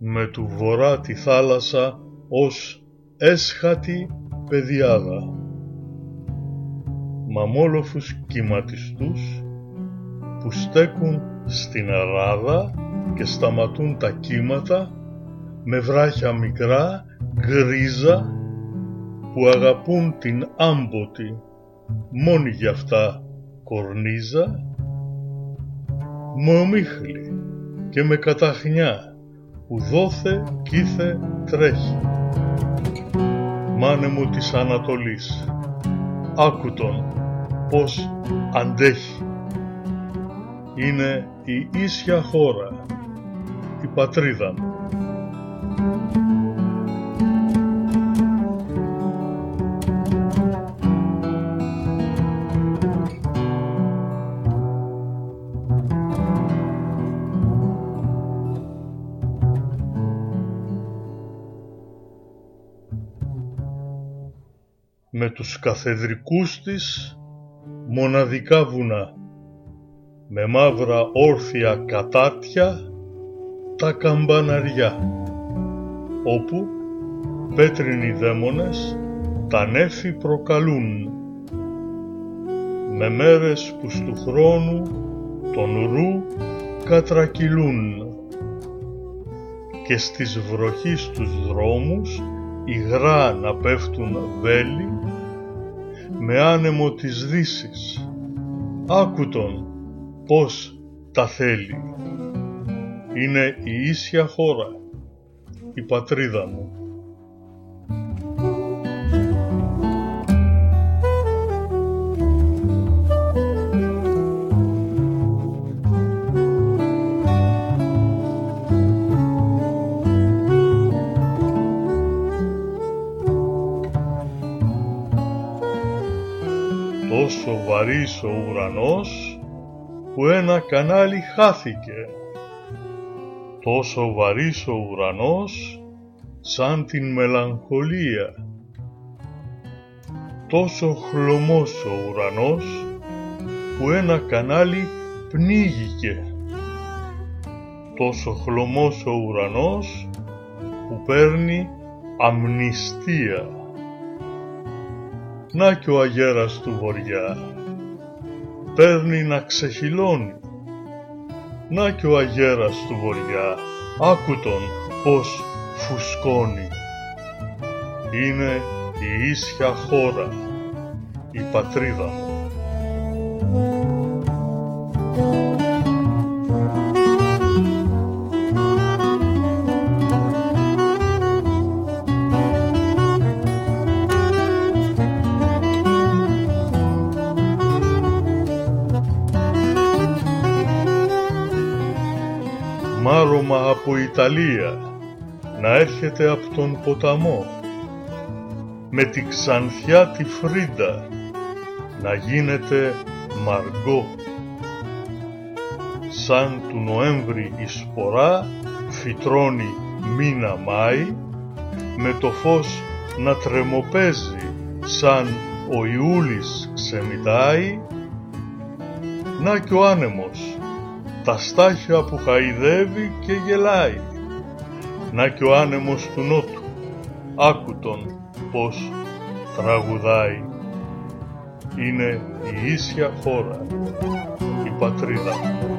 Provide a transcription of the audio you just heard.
με του βορρά τη θάλασσα ως έσχατη πεδιάδα. Μαμόλοφους κυματιστούς που στέκουν στην ράδα και σταματούν τα κύματα με βράχια μικρά, γκρίζα, που αγαπούν την άμποτη, μόνη γι' αυτά κορνίζα, με ομίχλη και με καταχνιά που δόθε κι ήθε τρέχει. Μάνε μου της Ανατολής, άκου τον πως αντέχει. Είναι η ίσια χώρα, η πατρίδα μου. Με τους καθεδρικούς της μοναδικά βουνά, με μαύρα όρθια κατάτια τα καμπαναριά, όπου πέτρινοι δαίμονες τα νέφη προκαλούν, με μέρες που στου χρόνου τον ρου κατρακυλούν, και στις βροχείς τους δρόμους υγρά να πέφτουν βέλη, με άνεμο της Δύσης, άκου τον πως τα θέλει. Είναι η ίσια χώρα, η πατρίδα μου. Τόσο βαρύς ο ουρανός που ένα κανάλι χάθηκε. Τόσο βαρύς ο ουρανός σαν την μελαγχολία. Τόσο χλωμός ο ουρανός που ένα κανάλι πνίγηκε. Τόσο χλωμός ο ουρανός που παίρνει αμνηστία. Να κι ο αγέρας του βοριά παίρνει να ξεχυλώνει. Να κι ο αγέρας του βοριά, άκου τον πως φουσκώνει. Είναι η ίσια χώρα, η πατρίδα μου. Μάρωμα από Ιταλία να έρχεται από τον ποταμό, με τη ξανθιά τη Φρίντα να γίνεται Μαργκό. Σαν του Νοέμβρη η σπορά φυτρώνει μήνα Μάη, με το φως να τρεμοπαίζει σαν ο Ιούλης ξεμητάει. Να κι ο άνεμος τα στάχια που χαϊδεύει και γελάει. Να κι ο άνεμος του νότου, άκου τον πως τραγουδάει. Είναι η ίσια χώρα, η πατρίδα.